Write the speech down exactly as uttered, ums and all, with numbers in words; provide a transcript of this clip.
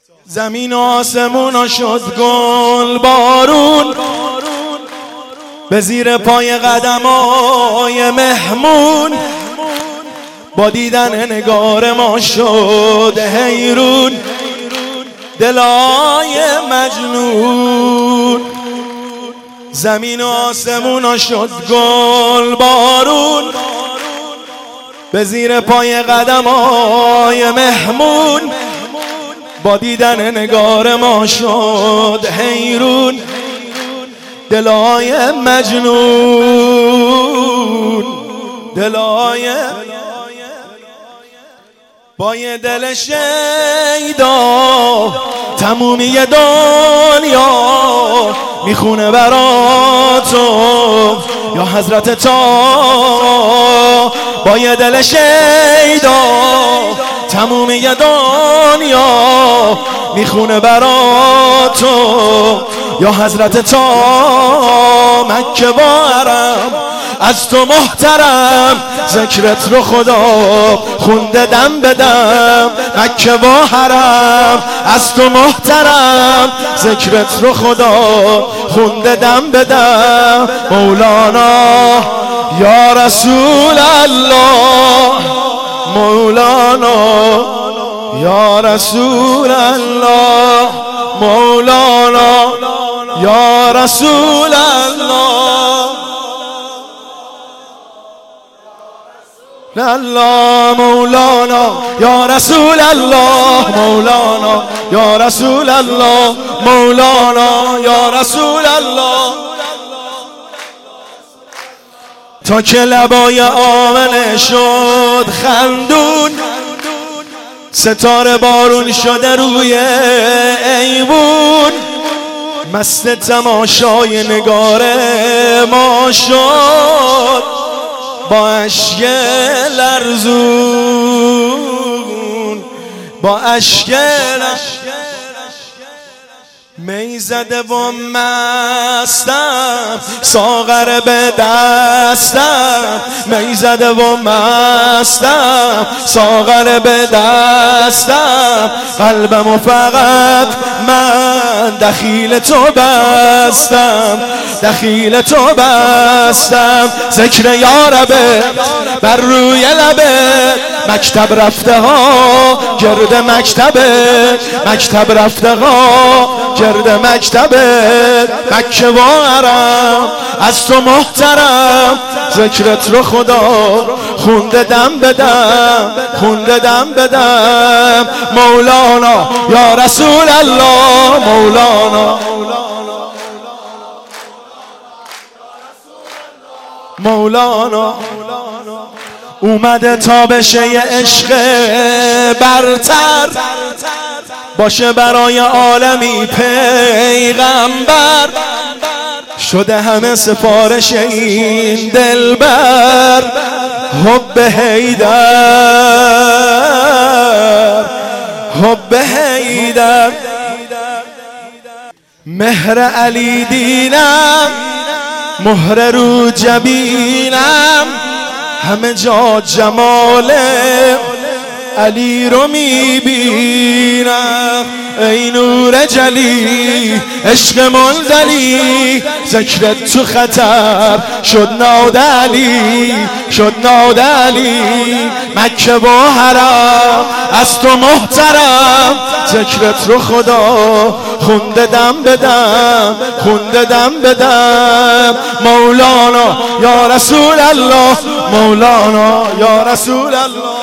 زمین و آسمون شد گل بارون، به زیر پای قدمای مهمون. با دیدن نگار ما شد حیرون، دلای مجنون. زمین و آسمون شد گل بارون، به زیر پای قدمای مهمون. با دیدن نگار ما شد حیرون، دلای مجنون. دلای با یه دل شیدا تمومی دنیا میخونه براتو یا حضرت تا. با یه دل شیدا تمومی دنیا میخونه براتو یا حضرت تا. مکه با حرم از تو محترم، ذکرت رو خدا خونده دم بدم. مکه با حرم از تو محترم، ذکرت رو خدا خونده دم بدم. مولانا یا رسول الله، مولانا یا رسول الله، مولانا یا رسول الله. الله مولانا یا رسول الله، مولانا یا رسول الله، مولانا یا رسول الله. تا که لبای آمنه شد خندون، ستاره بارون شده روی ایوون. مست تماشای نگار ما شد با اشک لرزون، با اشک لرزون. می زده و مستم، ساغر به دستم. می زده و مستم، ساغر به دستم. قلبمو فقط من دخیل تو بستم، دخیل تو بستم. ذکر یاربه بر روی لبه، مکتب رفته ها گرد مکتبه، مکتب رفته ها گرد مکتبه. مکه و حرم از تو محترم، ذکرت رو خدا خونده دم بدم، خونده دم بدم. مولانا یا رسول الله، مولانا مولانا. اومده تا بشه یه عشق برتر، باشه برای عالمی پیغمبر. شده همه سفارش این دلبر، حب حیدر، حب حیدر. مهر علی دینم، مهر رو جبینم. همه جا جمال علی رو میبینم. ای نور جلی عشق منزلی، ذکرت تو خطر شد ناد علی، شد ناد علی. مکه و حرم از تو محترم، ذکرت رو خدا خونده دم بدم، خونده دم بدم. مولانا یا رسول الله، مولانا یا رسول الله.